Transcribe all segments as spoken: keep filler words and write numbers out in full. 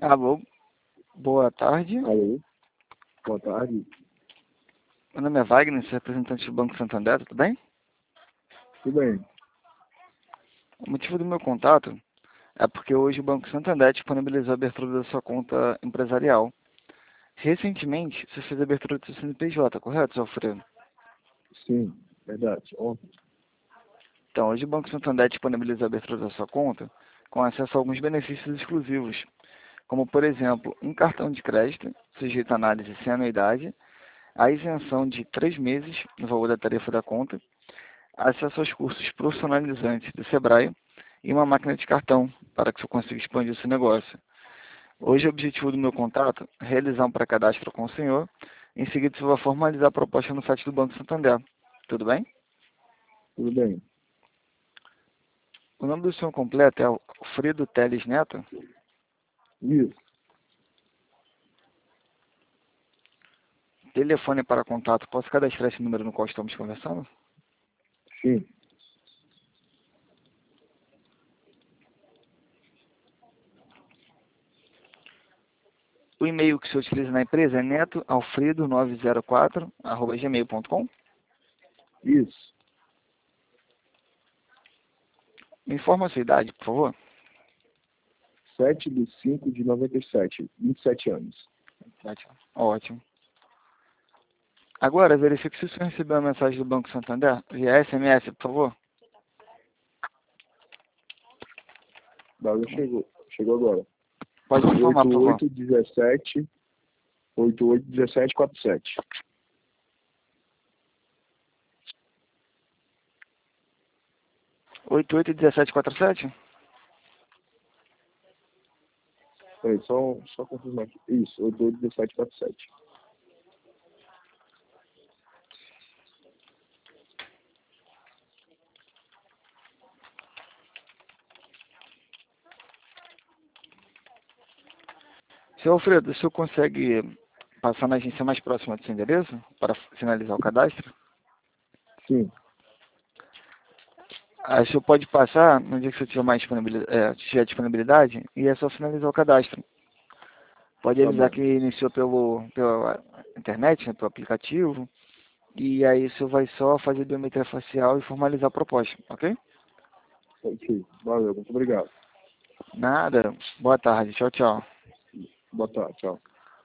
Alô, boa tarde. Alô, boa tarde. Meu nome é Wagner, sou representante do Banco Santander, tudo bem? Tudo bem? O motivo do meu contato é porque hoje o Banco Santander disponibilizou a abertura da sua conta empresarial. Recentemente, você fez a abertura do seu C N P J, correto, seu Alfredo? Sim, verdade. Ontem. Então, hoje o Banco Santander disponibilizou a abertura da sua conta com acesso a alguns benefícios exclusivos, como, por exemplo, um cartão de crédito, sujeito à análise sem anuidade, a isenção de três meses no valor da tarifa da conta, acesso aos cursos profissionalizantes do Sebrae e uma máquina de cartão para que você consiga expandir o seu negócio. Hoje o objetivo do meu contato é realizar um pré-cadastro com o senhor, em seguida você vai formalizar a proposta no site do Banco Santander. Tudo bem? Tudo bem. O nome do senhor completo é Alfredo Teles Neto? Isso. Telefone para contato, posso cadastrar esse número no qual estamos conversando? Sim. O e-mail que o senhor utiliza na empresa é netoalfredo nove zero quatro arroba gmail ponto com. Isso. Me informa a sua idade, por favor. sete de cinco de noventa e sete. vinte e sete anos. Ótimo. Agora, verifique se o senhor recebeu a mensagem do Banco Santander via S M S, por favor. Bagulho chegou. Chegou agora. Pode me informar, por favor. oito oito um sete. oito oito um sete quatro sete. oito oito um sete quatro sete? Peraí, só, só confirmar aqui. Isso, oito oito um sete quatro sete. Senhor Alfredo, o senhor consegue passar na agência mais próxima do seu endereço para finalizar o cadastro? Sim. Aí o senhor pode passar no dia que o senhor tiver mais disponibilidade, é, tiver disponibilidade e é só finalizar o cadastro. Pode Tá avisar bom. que iniciou pelo, pela internet, né, pelo aplicativo, e aí o senhor vai só fazer biometria facial e formalizar a proposta, ok? Ok. Valeu. Muito obrigado. Nada. Boa tarde. Tchau, tchau. Boa tarde. Tchau.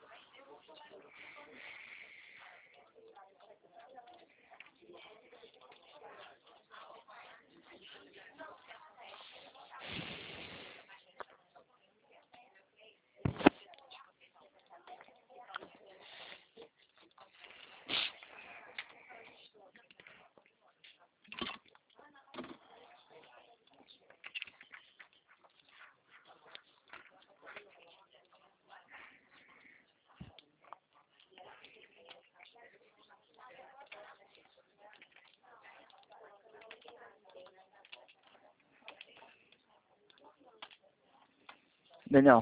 Daniel.